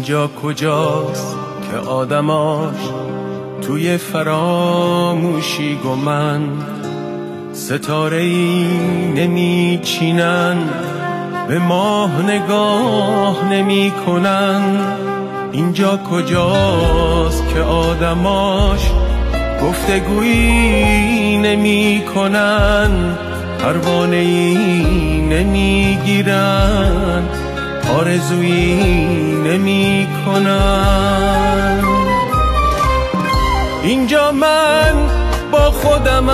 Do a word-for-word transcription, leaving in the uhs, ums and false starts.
اینجا کجاست که آدماش توی فراموشی گمن، ستاره ای نمی چینن، به ماه نگاه نمی کنن. اینجا کجاست که آدماش گفتگویی نمی کنن، پروانه ای نمی گیرن، آرزویی نمی کنن. اینجا من با خودمم